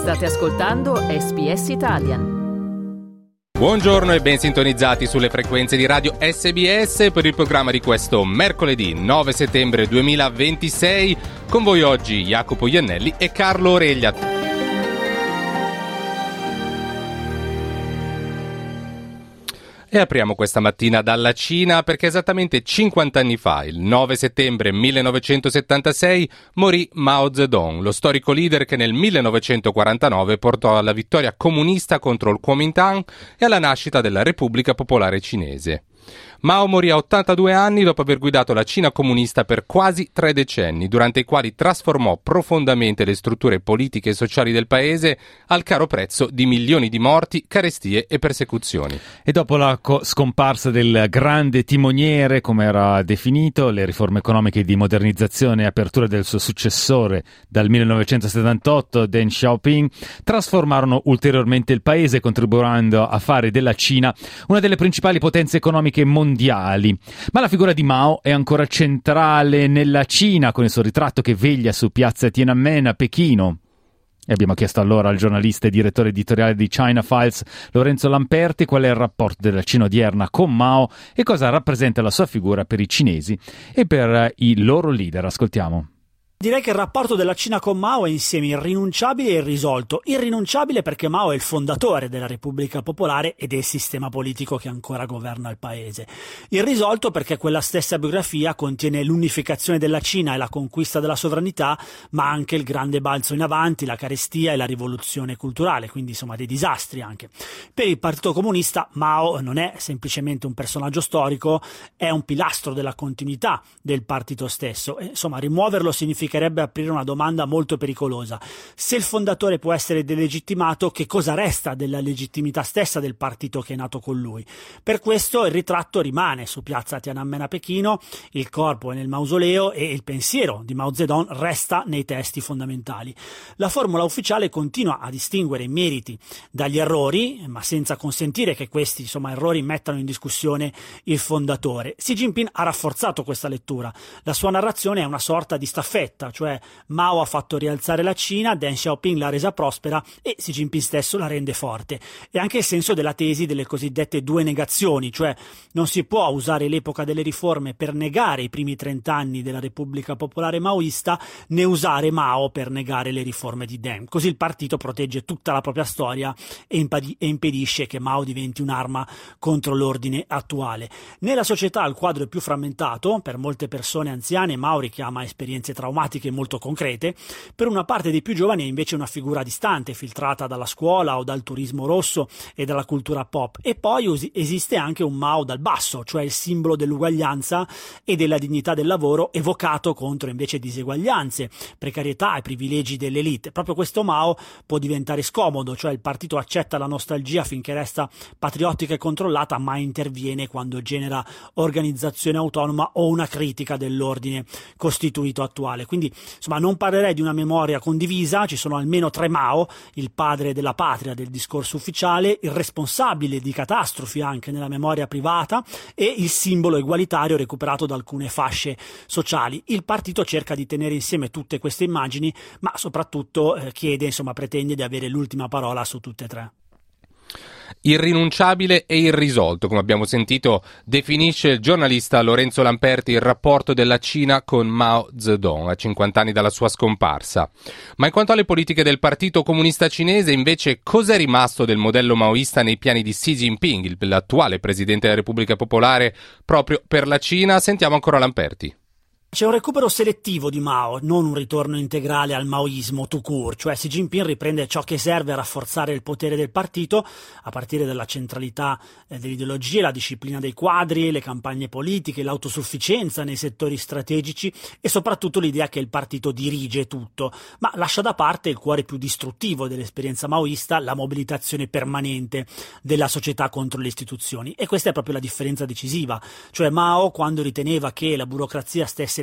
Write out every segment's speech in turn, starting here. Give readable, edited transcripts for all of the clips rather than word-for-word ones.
State ascoltando SBS Italian. Buongiorno e ben sintonizzati sulle frequenze di radio SBS per il programma di questo mercoledì 9 settembre 2026. Con voi oggi Jacopo Iannelli e Carlo Oreglia. E apriamo questa mattina dalla Cina perché esattamente 50 anni fa, il 9 settembre 1976, morì Mao Zedong, lo storico leader che nel 1949 portò alla vittoria comunista contro il Kuomintang e alla nascita della Repubblica Popolare Cinese. Mao morì a 82 anni dopo aver guidato la Cina comunista per quasi 3 decenni, durante i quali trasformò profondamente le strutture politiche e sociali del paese al caro prezzo di milioni di morti, carestie e persecuzioni. E dopo la scomparsa del grande timoniere, come era definito, le riforme economiche di modernizzazione e apertura del suo successore dal 1978, Deng Xiaoping, trasformarono ulteriormente il paese, contribuendo a fare della Cina una delle principali potenze economiche mondiali. Ma la figura di Mao è ancora centrale nella Cina, con il suo ritratto che veglia su piazza Tiananmen a Pechino. E abbiamo chiesto allora al giornalista e direttore editoriale di China Files, Lorenzo Lamperti, qual è il rapporto della Cina odierna con Mao e cosa rappresenta la sua figura per i cinesi e per i loro leader. Ascoltiamo. Direi che il rapporto della Cina con Mao è insieme irrinunciabile e irrisolto. Irrinunciabile perché Mao è il fondatore della Repubblica Popolare e del sistema politico che ancora governa il paese. Irrisolto perché quella stessa biografia contiene l'unificazione della Cina e la conquista della sovranità, ma anche il grande balzo in avanti, la carestia e la rivoluzione culturale, quindi insomma dei disastri anche. Per il Partito Comunista Mao non è semplicemente un personaggio storico, è un pilastro della continuità del partito stesso. E, insomma, rimuoverlo significherebbe aprire una domanda molto pericolosa. Se il fondatore può essere delegittimato, che cosa resta della legittimità stessa del partito che è nato con lui? Per questo il ritratto rimane su piazza Tiananmen a Pechino, il corpo è nel mausoleo e il pensiero di Mao Zedong resta nei testi fondamentali. La formula ufficiale continua a distinguere i meriti dagli errori, ma senza consentire che questi errori mettano in discussione il fondatore. Xi Jinping ha rafforzato questa lettura. La sua narrazione è una sorta di staffetta, cioè Mao ha fatto rialzare la Cina, Deng Xiaoping l'ha resa prospera e Xi Jinping stesso la rende forte. E anche il senso della tesi delle cosiddette due negazioni, cioè non si può usare l'epoca delle riforme per negare i primi 30 anni della Repubblica Popolare Maoista, né usare Mao per negare le riforme di Deng. Così il partito protegge tutta la propria storia e impedisce che Mao diventi un'arma contro l'ordine attuale. Nella società il quadro è più frammentato, per molte persone anziane Mao richiama esperienze traumatiche molto concrete, per una parte dei più giovani è invece una figura distante, filtrata dalla scuola o dal turismo rosso e dalla cultura pop. E poi esiste anche un Mao dal basso, cioè il simbolo dell'uguaglianza e della dignità del lavoro, evocato contro invece diseguaglianze, precarietà e privilegi dell'elite. Proprio questo Mao può diventare scomodo, cioè il partito accetta la nostalgia finché resta patriottica e controllata, ma interviene quando genera organizzazione autonoma o una critica dell'ordine costituito attuale. Quindi non parlerei di una memoria condivisa, ci sono almeno 3 Mao, il padre della patria del discorso ufficiale, il responsabile di catastrofi anche nella memoria privata e il simbolo egualitario recuperato da alcune fasce sociali. Il partito cerca di tenere insieme tutte queste immagini, ma soprattutto pretende di avere l'ultima parola su tutte e 3. Irrinunciabile e irrisolto, come abbiamo sentito, definisce il giornalista Lorenzo Lamperti il rapporto della Cina con Mao Zedong a 50 anni dalla sua scomparsa. Ma in quanto alle politiche del Partito Comunista Cinese, invece, cos'è rimasto del modello maoista nei piani di Xi Jinping, l'attuale presidente della Repubblica Popolare, proprio per la Cina? Sentiamo ancora Lamperti. C'è un recupero selettivo di Mao, non un ritorno integrale al maoismo tout court, cioè Xi Jinping riprende ciò che serve a rafforzare il potere del partito, a partire dalla centralità dell'ideologia, la disciplina dei quadri, le campagne politiche, l'autosufficienza nei settori strategici e soprattutto l'idea che il partito dirige tutto, ma lascia da parte il cuore più distruttivo dell'esperienza maoista, la mobilitazione permanente della società contro le istituzioni. E questa è proprio la differenza decisiva, cioè Mao, quando riteneva che la burocrazia stesse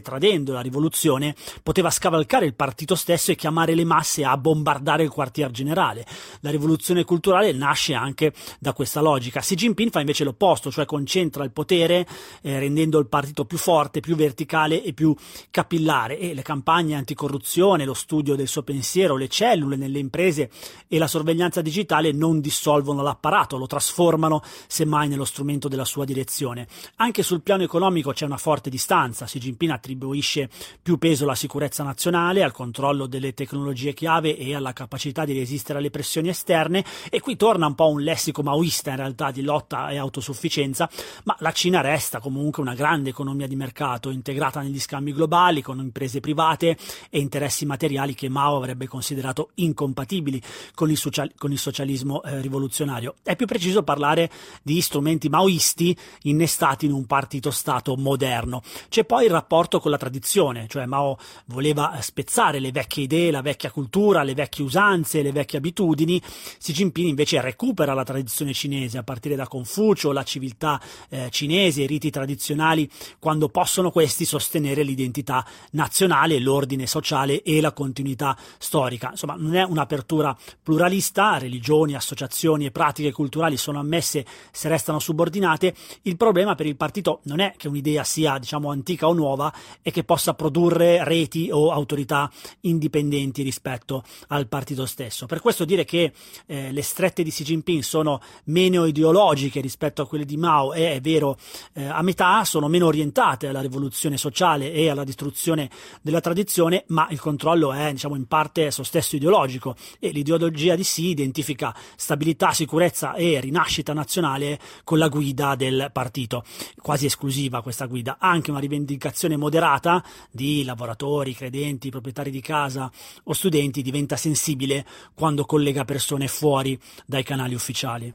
che tradendo la rivoluzione poteva scavalcare il partito stesso e chiamare le masse a bombardare il quartier generale. La rivoluzione culturale nasce anche da questa logica. Xi Jinping fa invece l'opposto, cioè concentra il potere rendendo il partito più forte, più verticale e più capillare, e le campagne anticorruzione, lo studio del suo pensiero, le cellule nelle imprese e la sorveglianza digitale non dissolvono l'apparato, lo trasformano semmai nello strumento della sua direzione. Anche sul piano economico c'è una forte distanza. Xi Jinping attribuisce più peso alla sicurezza nazionale, al controllo delle tecnologie chiave e alla capacità di resistere alle pressioni esterne, e qui torna un po' un lessico maoista in realtà di lotta e autosufficienza, ma la Cina resta comunque una grande economia di mercato integrata negli scambi globali con imprese private e interessi materiali che Mao avrebbe considerato incompatibili con il socialismo rivoluzionario. È più preciso parlare di strumenti maoisti innestati in un partito-stato moderno. C'è poi il rapporto con la tradizione, cioè Mao voleva spezzare le vecchie idee, la vecchia cultura, le vecchie usanze, le vecchie abitudini. Xi Jinping invece recupera la tradizione cinese a partire da Confucio, la civiltà cinese, i riti tradizionali, quando possono questi sostenere l'identità nazionale, l'ordine sociale e la continuità storica. Insomma, non è un'apertura pluralista, religioni, associazioni e pratiche culturali sono ammesse se restano subordinate. Il problema per il partito non è che un'idea sia, antica o nuova, e che possa produrre reti o autorità indipendenti rispetto al partito stesso. Per questo dire che le strette di Xi Jinping sono meno ideologiche rispetto a quelle di Mao è vero a metà, sono meno orientate alla rivoluzione sociale e alla distruzione della tradizione, ma il controllo è in parte esso stesso ideologico, e l'ideologia di Xi identifica stabilità, sicurezza e rinascita nazionale con la guida del partito, quasi esclusiva questa guida. Anche una rivendicazione moderata di lavoratori, credenti, proprietari di casa o studenti diventa sensibile quando collega persone fuori dai canali ufficiali.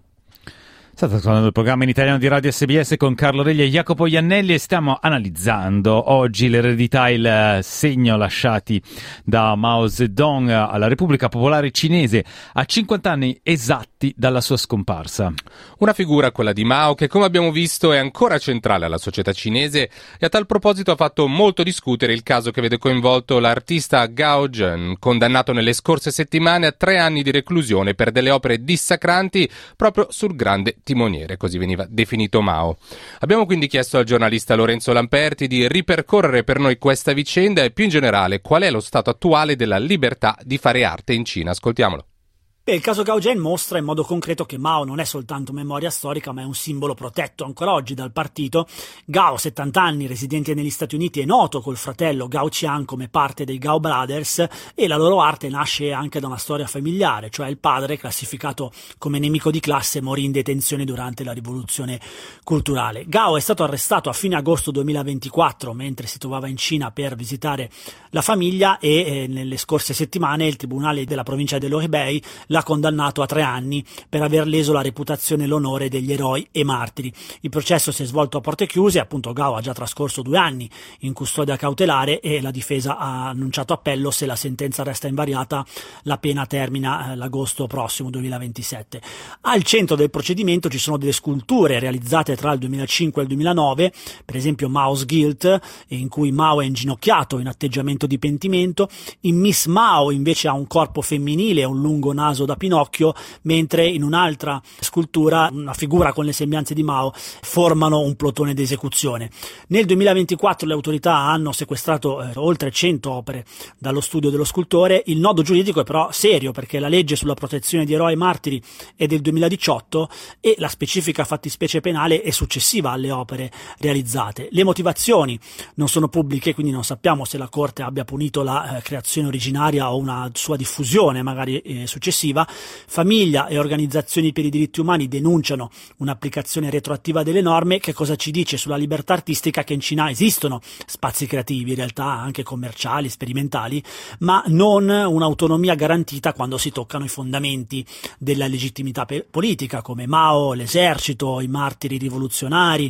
State ascoltando il programma in italiano di Radio SBS con Carlo Reglia e Jacopo Iannelli, e stiamo analizzando oggi l'eredità e il segno lasciati da Mao Zedong alla Repubblica Popolare Cinese a 50 anni esatti dalla sua scomparsa. Una figura, quella di Mao, che come abbiamo visto è ancora centrale alla società cinese, e a tal proposito ha fatto molto discutere il caso che vede coinvolto l'artista Gao Zhen, condannato nelle scorse settimane a 3 anni di reclusione per delle opere dissacranti proprio sul grande timoniere, così veniva definito Mao. Abbiamo quindi chiesto al giornalista Lorenzo Lamperti di ripercorrere per noi questa vicenda e più in generale qual è lo stato attuale della libertà di fare arte in Cina. Ascoltiamolo. Il caso Gao Zhen mostra in modo concreto che Mao non è soltanto memoria storica, ma è un simbolo protetto ancora oggi dal partito. Gao, 70 anni, residente negli Stati Uniti, è noto col fratello Gao Qiang come parte dei Gao Brothers, e la loro arte nasce anche da una storia familiare, cioè il padre, classificato come nemico di classe, morì in detenzione durante la rivoluzione culturale. Gao è stato arrestato a fine agosto 2024 mentre si trovava in Cina per visitare la famiglia, e nelle scorse settimane il tribunale della provincia dell'Hebei l'ha condannato a 3 anni per aver leso la reputazione e l'onore degli eroi e martiri. Il processo si è svolto a porte chiuse, appunto Gao ha già trascorso 2 anni in custodia cautelare e la difesa ha annunciato appello. Se la sentenza resta invariata, la pena termina l'agosto prossimo 2027. Al centro del procedimento ci sono delle sculture realizzate tra il 2005 e il 2009, per esempio Mao's Guilt, in cui Mao è inginocchiato in atteggiamento di pentimento. In Miss Mao invece ha un corpo femminile e un lungo naso da Pinocchio, mentre in un'altra scultura una figura con le sembianze di Mao formano un plotone d'esecuzione. Nel 2024 le autorità hanno sequestrato oltre 100 opere dallo studio dello scultore. Il nodo giuridico è però serio, perché la legge sulla protezione di eroi e martiri è del 2018 e la specifica fattispecie penale è successiva alle opere realizzate. Le motivazioni non sono pubbliche, quindi non sappiamo se la Corte abbia punito la creazione originaria o una sua diffusione magari successiva. Famiglia e organizzazioni per i diritti umani denunciano un'applicazione retroattiva delle norme. Che cosa ci dice sulla libertà artistica? Che in Cina esistono spazi creativi, in realtà anche commerciali, sperimentali, ma non un'autonomia garantita quando si toccano i fondamenti della legittimità politica, come Mao, l'esercito, i martiri rivoluzionari,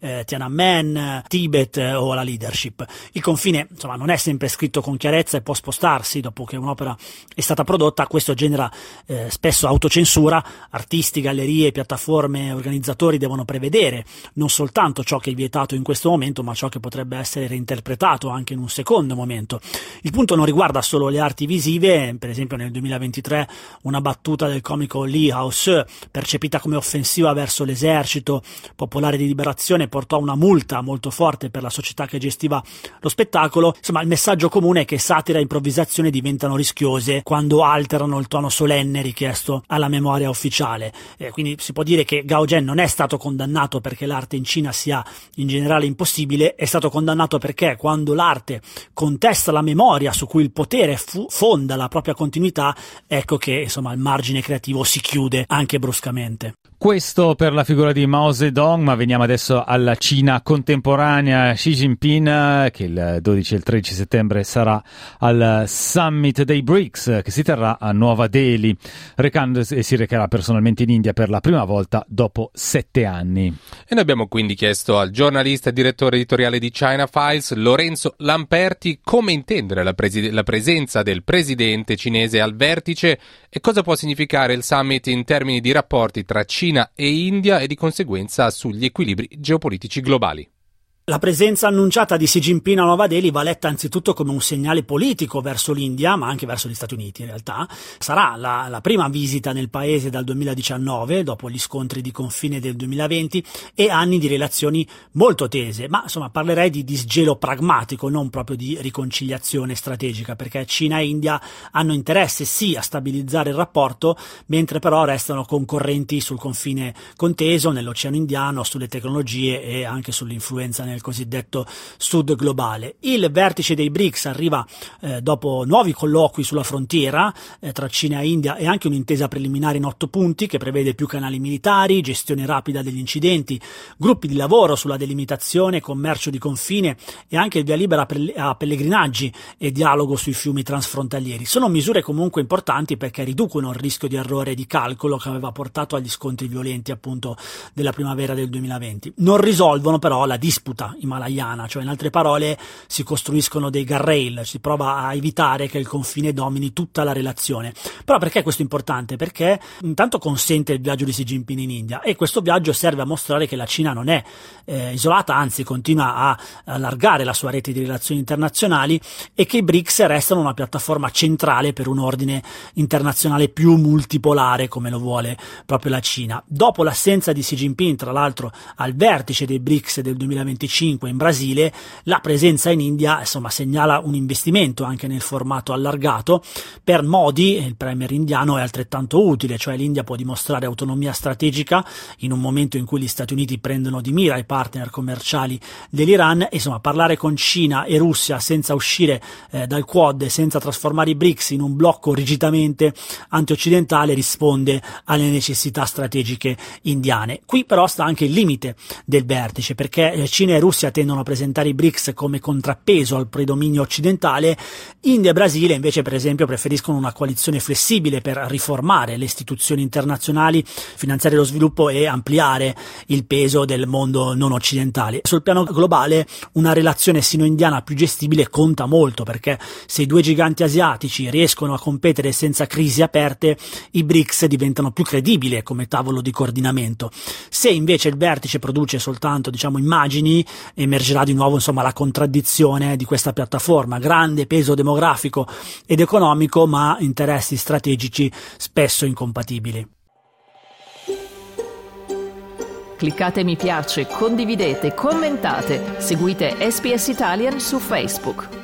Tiananmen, Tibet o la leadership. Il confine, non è sempre scritto con chiarezza e può spostarsi dopo che un'opera è stata prodotta. Questo genera spesso autocensura, artisti, gallerie, piattaforme, organizzatori devono prevedere non soltanto ciò che è vietato in questo momento, ma ciò che potrebbe essere reinterpretato anche in un secondo momento. Il punto non riguarda solo le arti visive. Per esempio nel 2023 una battuta del comico Lee Hao-se, percepita come offensiva verso l'esercito popolare di liberazione, portò a una multa molto forte per la società che gestiva lo spettacolo. Insomma, il messaggio comune è che satira e improvvisazione diventano rischiose quando alterano il tono solenne richiesto alla memoria ufficiale. Quindi si può dire che Gao Zhen non è stato condannato perché l'arte in Cina sia in generale impossibile, è stato condannato perché quando l'arte contesta la memoria su cui il potere fonda la propria continuità, ecco che insomma il margine creativo si chiude anche bruscamente. Questo per la figura di Mao Zedong, ma veniamo adesso alla Cina contemporanea. Xi Jinping, che il 12 e il 13 settembre sarà al Summit dei BRICS, che si terrà a Nuova Delhi, recandosi, e si recherà personalmente in India per la prima volta dopo 7 anni. E noi abbiamo quindi chiesto al giornalista e direttore editoriale di China Files, Lorenzo Lamperti, come intendere la presenza del presidente cinese al vertice e cosa può significare il summit in termini di rapporti tra Cina e India e di conseguenza sugli equilibri geopolitici globali. La presenza annunciata di Xi Jinping a Nuova Delhi va letta anzitutto come un segnale politico verso l'India, ma anche verso gli Stati Uniti in realtà. Sarà la prima visita nel paese dal 2019, dopo gli scontri di confine del 2020 e anni di relazioni molto tese, ma insomma parlerei di disgelo pragmatico, non proprio di riconciliazione strategica, perché Cina e India hanno interesse sì a stabilizzare il rapporto, mentre però restano concorrenti sul confine conteso, nell'Oceano Indiano, sulle tecnologie e anche sull'influenza nel cosiddetto sud globale. Il vertice dei BRICS arriva dopo nuovi colloqui sulla frontiera tra Cina e India e anche un'intesa preliminare in 8 punti che prevede più canali militari, gestione rapida degli incidenti, gruppi di lavoro sulla delimitazione, commercio di confine e anche il via libera a pellegrinaggi e dialogo sui fiumi transfrontalieri. Sono misure comunque importanti perché riducono il rischio di errore di calcolo che aveva portato agli scontri violenti appunto della primavera del 2020. Non risolvono però la disputa himalayana, cioè in altre parole si costruiscono dei guardrail, si prova a evitare che il confine domini tutta la relazione. Però perché questo è importante? Perché intanto consente il viaggio di Xi Jinping in India e questo viaggio serve a mostrare che la Cina non è isolata, anzi continua a allargare la sua rete di relazioni internazionali e che i BRICS restano una piattaforma centrale per un ordine internazionale più multipolare come lo vuole proprio la Cina. Dopo l'assenza di Xi Jinping, tra l'altro al vertice dei BRICS del 2025 in Brasile, la presenza in India insomma segnala un investimento anche nel formato allargato. Per Modi, il premier indiano, è altrettanto utile, cioè l'India può dimostrare autonomia strategica in un momento in cui gli Stati Uniti prendono di mira i partner commerciali dell'Iran e insomma parlare con Cina e Russia senza uscire dal Quad e senza trasformare i BRICS in un blocco rigidamente antioccidentale risponde alle necessità strategiche indiane. Qui però sta anche il limite del vertice, perché Cina e Russia tendono a presentare i BRICS come contrappeso al predominio occidentale. India e Brasile invece per esempio preferiscono una coalizione flessibile per riformare le istituzioni internazionali, finanziare lo sviluppo e ampliare il peso del mondo non occidentale. Sul piano globale una relazione sino-indiana più gestibile conta molto, perché se i due giganti asiatici riescono a competere senza crisi aperte, i BRICS diventano più credibili come tavolo di coordinamento. Se invece il vertice produce soltanto immagini, emergerà di nuovo la contraddizione di questa piattaforma: grande peso demografico ed economico ma interessi strategici spesso incompatibili. Cliccate mi piace, condividete, commentate, seguite SPS Italian su Facebook.